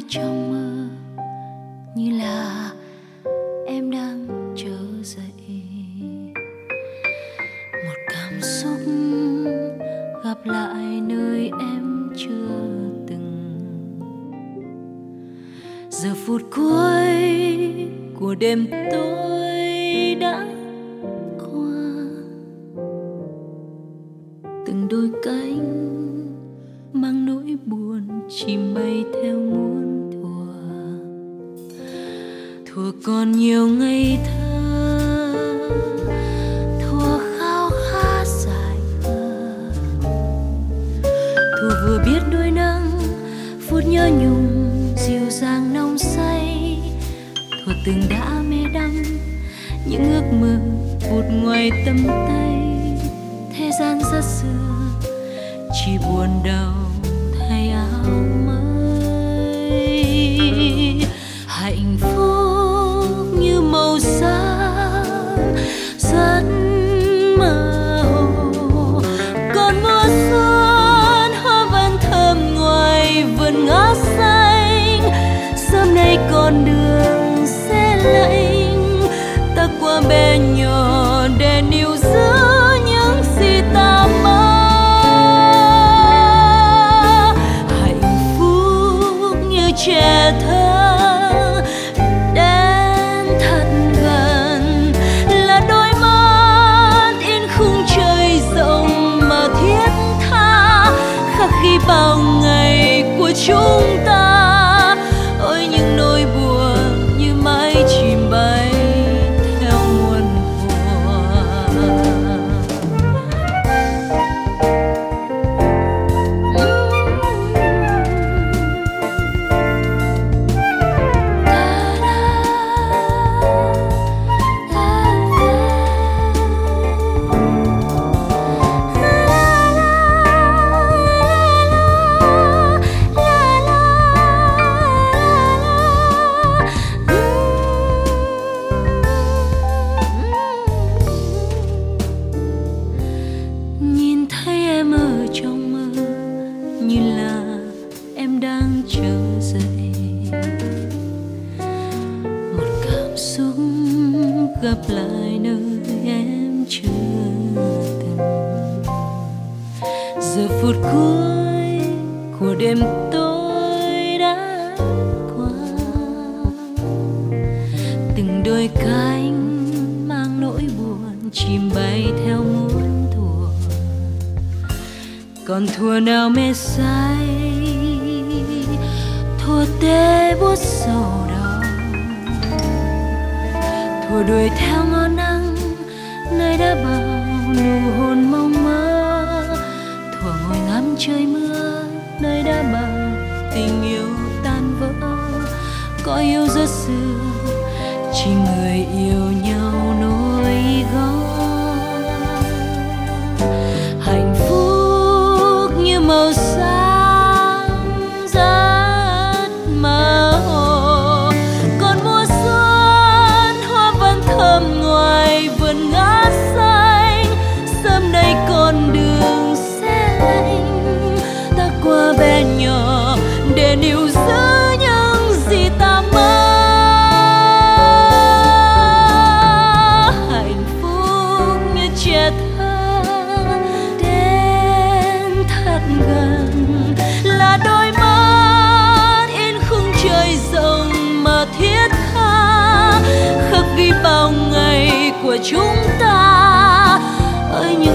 trong mơ, như là em đang trở dậy. Một cảm xúc gặp lại nơi em chưa từng. Giờ phút cuối của đêm tối đã qua, từng đôi cánh mang nỗi buồn chìm bay theo muôn thuở. Thuở còn nhiều ngây thơ, thuở khao khát dài khờ, thuở vừa biết đôi nắng phút nhớ nhung dịu dàng nồng say. Thuở từng đã mê đắm những ước mơ vụt ngoài tầm tay. Thế gian rất xưa chỉ buồn đau thay áo mới. Hạnh phúc như màu xám rất mơ hồ, còn mùa xuân hoa vẫn thơm ngoài vườn ngát xanh. Sớm nay con đường sẽ lạnh, ta qua bé nhỏ để níu giữ những gì ta mơ. Trẻ thơ đến thật gần, là đôi mắt in khung trời rộng mà thiết tha, khắc ghi bao ngày của chúng ta. Ôi những nỗi buồn như mãi chìm bay theo muôn thuở. Gặp lại nơi em chưa từng. Giờ phút cuối của đêm tối đã qua, từng đôi cánh mang nỗi buồn chìm bay theo muôn thuở. Còn thuở nào mê say, thuở tê buốt sầu đau, thuở đuổi theo ngọn nắng nơi đã bao nụ hôn mong mơ. Thuở ngồi ngắm trời mưa nơi đã bao tình yêu tan vỡ. Có yêu rất xưa chỉ người yêu nhau nỗi gót. Hạnh phúc như màu xám rất mơ hồ, còn mùa xuân hoa vẫn thơm ngoài vườn ngát xanh. Sớm nay con đường sẽ lạnh, ta qua bé nhỏ để níu giữ những gì ta mơ. Hạnh phúc như trẻ thơ đến thật gần, là đôi mắt in khung trời rộng mà thiết tha, khắc ghi bao ngày của chúng ta. Ơi những